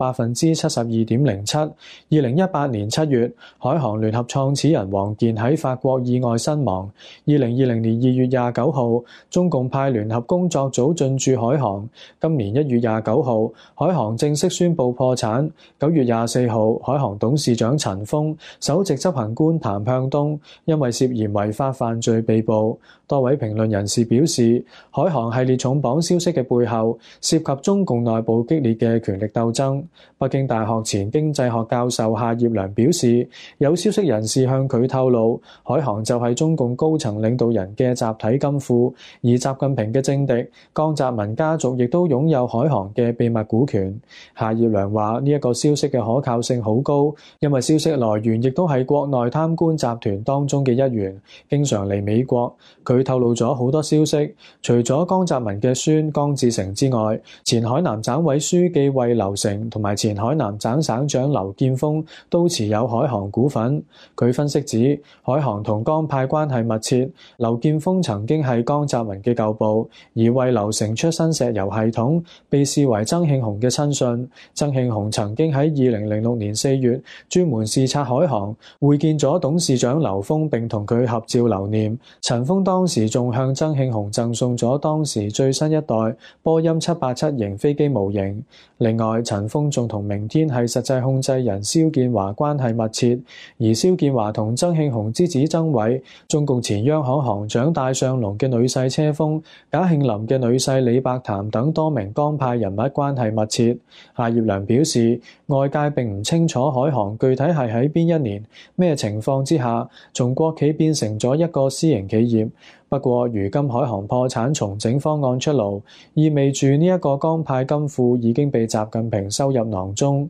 72.07%。2018年7月，海航聯合創始人王健喺法國意外身亡。2020年2月29號，中共派聯合工作組進駐海航。今年1月29號，海航正式宣布破產。9月24號，海航董事長陳鋒、首席執行官譚向東因為涉嫌違法犯罪被捕。多位評論人士表示，海航系列重磅消息嘅背後涉及中共內部激烈嘅權力鬥爭。北京大學前經濟學教授夏業良表示，有消息人士向佢透露，海航就係中共高層領導人嘅集體金庫，而習近平嘅政敵江澤民家族亦都擁有海航嘅秘密股權。夏業良話，呢一個消息嘅可靠性好高，因為消息來源亦都係國內貪官集團當中嘅一員，經常嚟美國。佢透露咗好多消息，除咗江澤民嘅孫江志成之外，前海南省委書記魏流成同埋前海南省省長劉建峰都持有海航股份。佢分析指，海航同江派關係密切，劉建峰曾經係江澤民嘅舊部，而魏流成出身石油系統，被視為曾慶紅嘅親信。曾慶紅曾經喺2006年4月專門視察海航，會見咗董事長劉峰並同佢合照留念。陳鋒當時仲向曾慶紅贈送咗當時最新一代波音787型飛機模型。另外，陳鋒仲同明天係實際控制人蕭建華關係密切，而蕭建華同曾慶紅之子曾偉、中共前央行行長戴相龍嘅女婿車鋒、賈慶林嘅女婿李伯潭等多名江派人物關係密切。夏業良表示，外界並唔清楚海航具體係喺邊一年、咩情況之下，從國企變成咗一個私營企業。不過，如今海航破產重整方案出爐，意味住呢一個江派金庫已經被習近平收入囊中。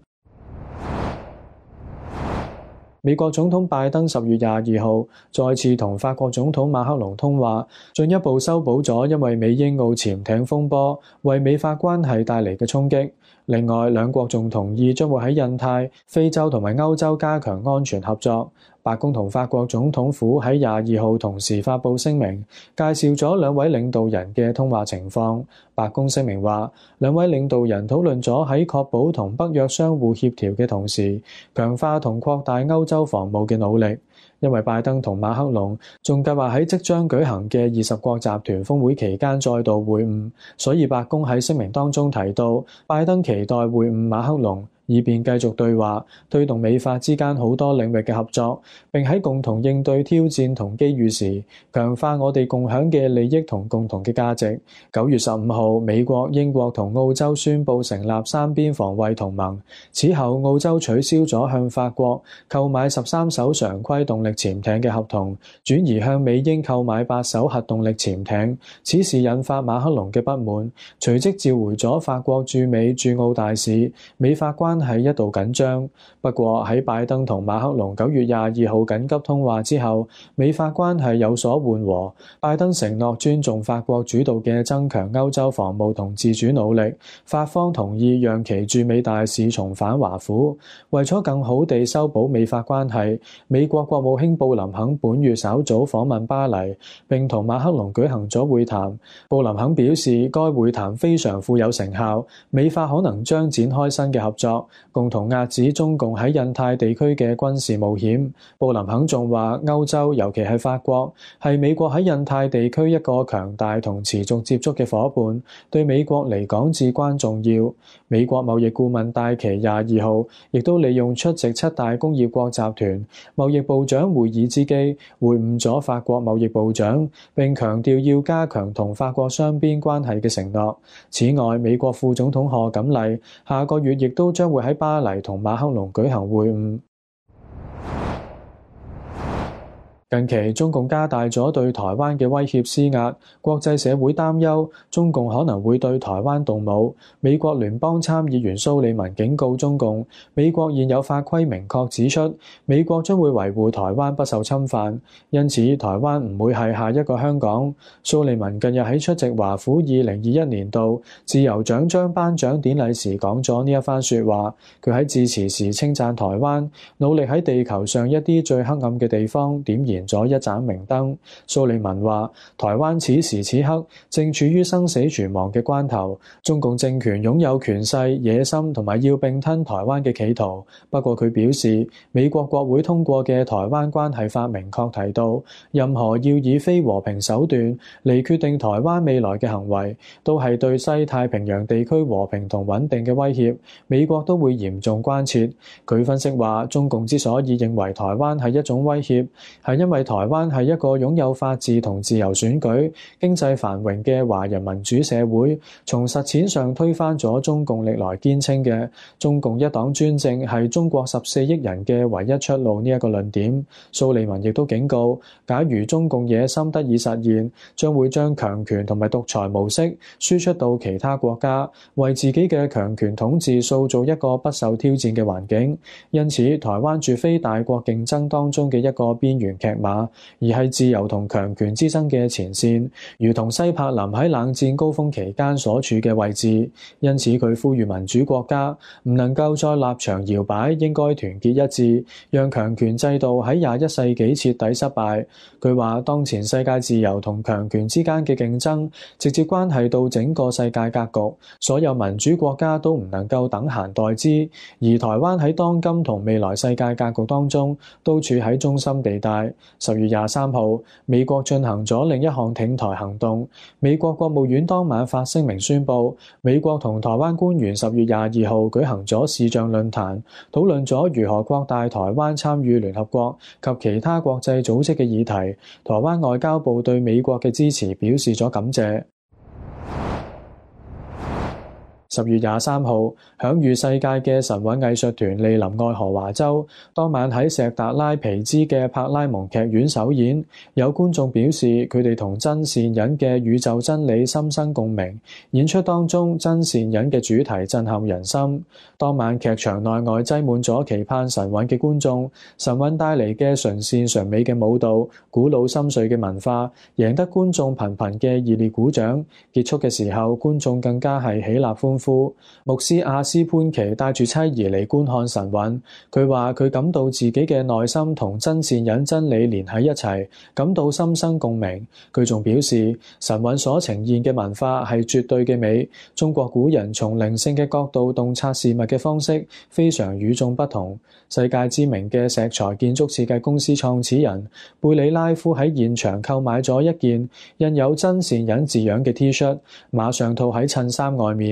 美國總統拜登10月22號再次同法國總統馬克龍通話，進一步修補咗因為美英澳潛艇風波為美法關係帶嚟嘅衝擊。另外，兩國仲同意將會喺印太、非洲同埋歐洲加強安全合作。白宮同法國總統府喺22號同時發布聲明，介紹咗兩位領導人嘅通話情況。白宮聲明話，兩位領導人討論咗喺確保同北約相互協調嘅同時，強化同擴大歐洲防務嘅努力。因為拜登同馬克龍仲計劃喺即將舉行嘅20國集團峰會期間再度會晤，所以白宮喺聲明當中提到，拜登期待會晤馬克龍， 以便繼續對話，推動美法之間好多領域嘅合作，並喺共同應對挑戰同機遇時，強化我哋共享嘅利益同共同嘅價值。9月15號，美國、英國同澳洲宣布成立三邊防衛同盟。此後，澳洲取消咗向法國購買13艘常規動力潛艇嘅合同，轉移向美英購買8艘核動力潛艇。此事引發馬克龍嘅不滿，隨即召回咗法國駐美駐澳大使，美法關係一度緊張。不過喺拜登同馬克龍9月22號緊急通話之後，美法關係有所緩和。拜登承諾尊重法國主導嘅增強歐洲防務同自主努力，法方同意讓其駐美大使重返華府。為咗更好地修補美法關係，美國國務卿布林肯本月稍早訪問巴黎，並同馬克龍舉行咗會談。布林肯表示，該會談非常富有成效，美法可能將展開新嘅合作，共同遏止中共喺印太地區嘅軍事冒險。布林肯仲話，歐洲尤其係法國係美國喺印太地區一個強大同持續接觸嘅夥伴，對美國嚟講至關重要。美國貿易顧問戴琪22號亦都利用出席7大工業國集團貿易部長會議之機，會晤咗法國貿易部長，並強調要加強同法國雙邊關係嘅承諾。此外，美國副總統賀錦麗下個月亦都將會喺巴黎同馬克龍舉行會晤。近期中共加大咗對台灣嘅威脅施壓，國際社會擔憂中共可能會對台灣動武。美國聯邦參議員蘇利文警告中共，美國現有法規明確指出，美國將會維護台灣不受侵犯，因此台灣唔會係下一個香港。蘇利文近日喺出席華府2021年度自由獎章頒獎典禮時講咗呢一番說話。佢喺致辭時稱讚台灣努力喺地球上一啲最黑暗嘅地方點燃咗一盞明燈。蘇利文話，台灣此時此刻正處於生死存亡嘅關頭，中共政權擁有權勢、野心同埋要併吞台灣嘅企圖。不過佢表示，美國國會通過嘅台灣關係法明確提到，任何要以非和平手段嚟決定台灣未來嘅行為，都係對西太平洋地區和平同穩定嘅威脅，美國都會嚴重關切。佢分析話，中共之所以認為台灣係一種威脅，係因為台灣係一個擁有法治同自由選舉、經濟繁榮嘅華人民主社會，從實踐上推翻咗中共歷來堅稱嘅中共一黨專政係中國14億人嘅唯一出路呢一個論點。蘇利文亦都警告，假如中共野心得以實現，將會將強權同埋獨裁模式輸出到其他國家，為自己嘅強權統治塑造一個不受挑戰嘅環境。因此，台灣絕非大國競爭當中嘅一個邊緣劇碼，而係自由同強權之爭嘅前線，如同西柏林喺冷戰高峰期間所處嘅位置。因此，佢呼籲民主國家唔能夠再立場搖擺，應該團結一致，讓強權制度喺21世紀徹底失敗。佢話，當前世界自由同強權之間嘅競爭，直接關係到整個世界格局，所有民主國家都唔能夠等閒待之，而台灣喺當今同未來世界格局當中，都處喺中心地帶。10月23號，美國進行咗另一項挺台行動。美國國務院當晚發聲明宣布，美國同台灣官員10月22號舉行咗視像論壇，討論咗如何擴大台灣參與聯合國及其他國際組織嘅議題。台灣外交部對美國嘅支持表示咗感謝。10月23號，享譽世界嘅神韻藝術團蒞臨愛荷華州，當晚喺石達拉皮茲嘅柏拉蒙劇院首演。有觀眾表示，佢哋同真善忍嘅宇宙真理心生共鳴。演出當中，真善忍嘅主題震撼人心。當晚劇場內外擠滿咗期盼神韻嘅觀眾，神韻帶嚟嘅純善純美嘅舞蹈、古老深邃嘅文化，贏得觀眾頻頻嘅熱烈鼓掌。結束嘅時候，觀眾更加係起立歡呼。牧師亞斯潘奇帶住妻兒嚟觀看神韻，佢話佢感到自己嘅內心同真善忍真理連喺一齊，感到心生共鳴。佢仲表示，神韻所呈現嘅文化係絕對嘅美，中國古人從靈性嘅角度洞察事物嘅方式非常與眾不同。世界知名嘅石材建築設計公司創始人貝里拉夫喺現場購買咗一件印有真善忍字樣嘅 T 恤，馬上套喺襯衫外面，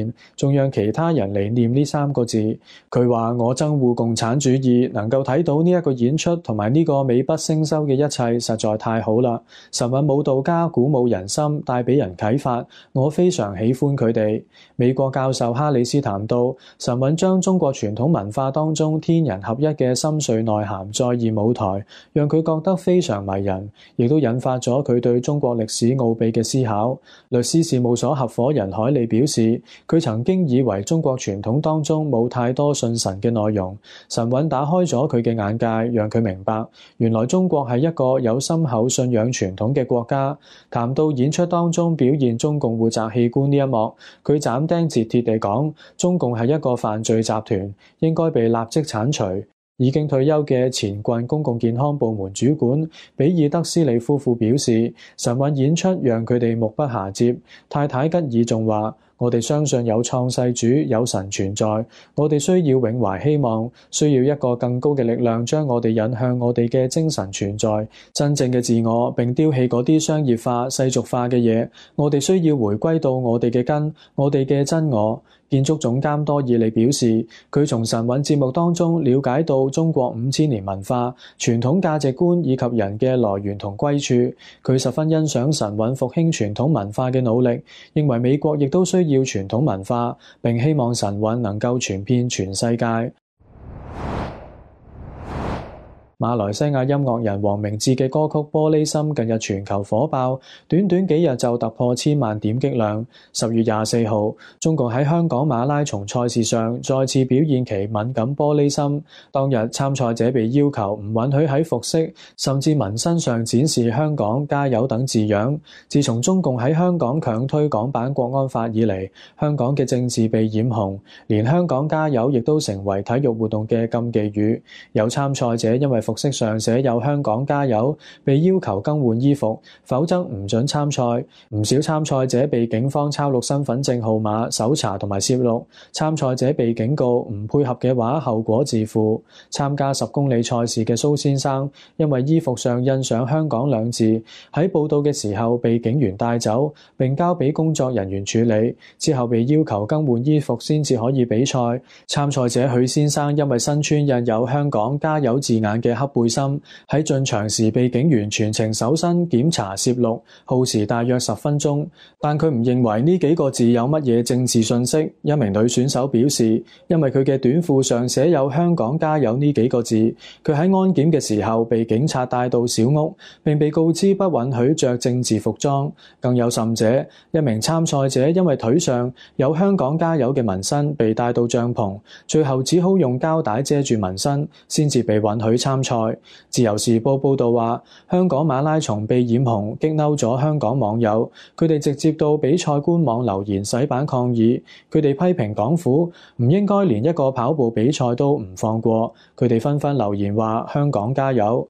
仲讓其他人嚟念呢3個字。佢話：我憎惡共產主義，能夠睇到呢一個演出同埋呢個美不勝收嘅一切，實在太好啦！神韻舞蹈家鼓舞人心，帶俾人啟發，我非常喜歡佢哋。美國教授哈里斯談到，神韻將中國傳統文化當中天人合一嘅深邃內涵再現舞台，讓佢覺得非常迷人，亦都引發咗佢對中國歷史奧秘嘅思考。律師事務所合夥人海利表示，佢曾經以為中國傳統當中冇太多信神嘅內容，神韻打開咗佢嘅眼界，讓佢明白原來中國係一個有深厚信仰傳統嘅國家。談到演出當中表現中共活摘器官呢一幕，佢斬釘截鐵地講，中共係一個犯罪集團，應該被立即剷除。已經退休嘅前郡公共健康部門主管比爾德斯里夫婦表示，神韻演出讓佢哋目不暇接。太太吉爾仲話，我哋相信有創世主，有神存在，我哋需要永懷希望，需要一個更高嘅力量將我哋引向我哋嘅精神存在，真正嘅自我，並丟棄嗰啲商業化、世俗化嘅嘢。我哋需要回歸到我哋嘅根，我哋嘅真我。建築總監多爾利表示，佢從神韻節目當中了解到中國5000年文化、傳統價值觀以及人嘅來源同歸處。佢十分欣賞神韻復興傳統文化嘅努力，認為美國亦都需要傳統文化，並希望神韻能夠傳遍全世界。馬來西亞音樂人黃明志嘅歌曲《玻璃心》近日全球火爆，短短幾日就突破1000萬點擊量。10月24號，中共喺香港馬拉松賽事上再次表現其敏感玻璃心。當日參賽者被要求唔允許喺服飾甚至紋身上展示香港加油等字樣。自從中共喺香港強推港版國安法以嚟，香港嘅政治被染紅，連香港加油亦都成為體育活動嘅禁忌語。有參賽者因為服飾上寫有香港加油，被要求更換衣服，否則唔准參賽。唔少參賽者被警方抄錄身份證號碼、搜查同埋攝錄。參賽者被警告唔配合嘅話，後果自負。參加10公里賽事嘅蘇先生，因為衣服上印上香港2字，喺報到嘅時候被警員帶走，並交俾工作人員處理，之後被要求更換衣服先至可以比賽。參賽者許先生因為身穿印有香港加油字眼嘅黑背心，喺進場時被警員全程搜身檢查攝錄，耗時大約10分鐘。但佢唔認為呢幾個字有乜嘢政治訊息。一名女選手表示，因為佢嘅短褲上寫有香港加油呢幾個字，佢喺安檢嘅時候被警察帶到小屋，並被告知不允許着政治服裝。更有甚者，一名參賽者因為腿上有香港加油嘅紋身，被帶到帳篷，最後只好用膠帶遮住紋身，先至被允許參賽。自由時報報道話，香港馬拉松被染紅，激嬲咗香港網友，佢哋直接到比賽官網留言洗版抗議。佢哋批評港府唔應該連一個跑步比賽都唔放過，佢哋紛紛留言話香港加油。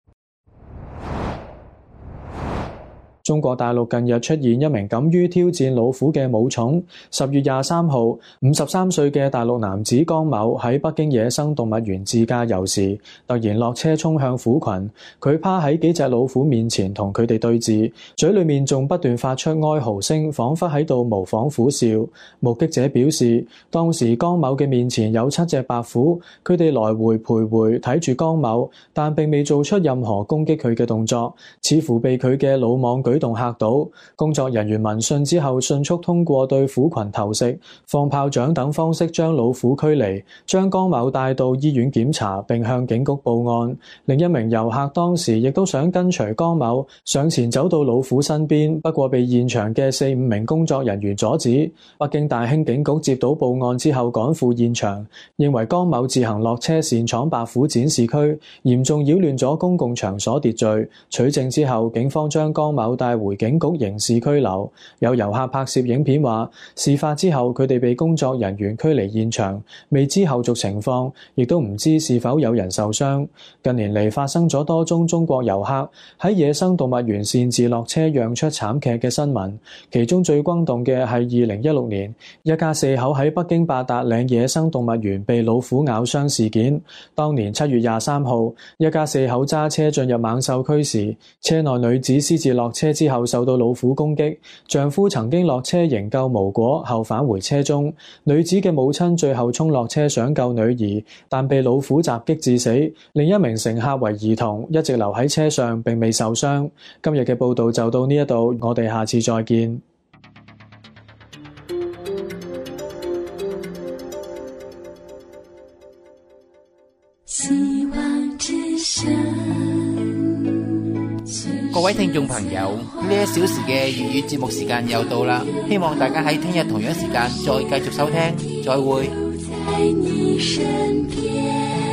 中國大陸近日出現一名敢於挑戰老虎嘅武松。10月23號，53歲嘅大陸男子江某喺北京野生動物園自駕遊時，突然落車衝向虎群。佢趴喺幾隻老虎面前同佢哋對峙，嘴裡面仲不斷發出哀嚎聲，彷彿喺度模仿虎笑。目擊者表示，當時江某嘅面前有7隻白虎，佢哋來回徘徊睇住江某，但並未做出任何攻擊佢嘅動作，似乎被佢嘅魯莽舉動嚇到。工作人員聞訊之後，迅速通過對虎群投食、放炮仗等方式將老虎驅離，將江某帶到醫院檢查，並向警局報案。另一名遊客當時亦都想跟隨江某上前走到老虎身邊，不過被現場嘅4-5名工作人員阻止。北京大興警局接到報案之後趕赴現場，認為江某自行落車擅闖白虎展示區，嚴重擾亂咗公共場所秩序。取證之後，警方將江某帶回警局刑事拘留。有遊客拍攝影片話，事發之後佢哋被工作人員驅離現場，未知後續情況，亦都唔知是否有人受傷。近年嚟發生咗多宗中國遊客喺野生動物園擅自落車讓出慘劇嘅新聞，其中最轟動嘅係2016年一家4口喺北京八達嶺野生動物園被老虎咬傷事件。當年7月23號，一家4口揸車進入猛獸區時，車內女子私自落車車之後受到老虎攻擊，丈夫曾經落車營救無果，後返回車中。女子嘅母親最後衝落車想救女兒，但被老虎襲擊致死。另一名乘客為兒童，一直留喺車上並未受傷。今日嘅報道就到呢一度，我哋下次再見。 各位聽眾朋友，呢1小時嘅粵語節目時間又到啦，希望大家喺聽日同樣時間再繼續收聽，再會。在你身邊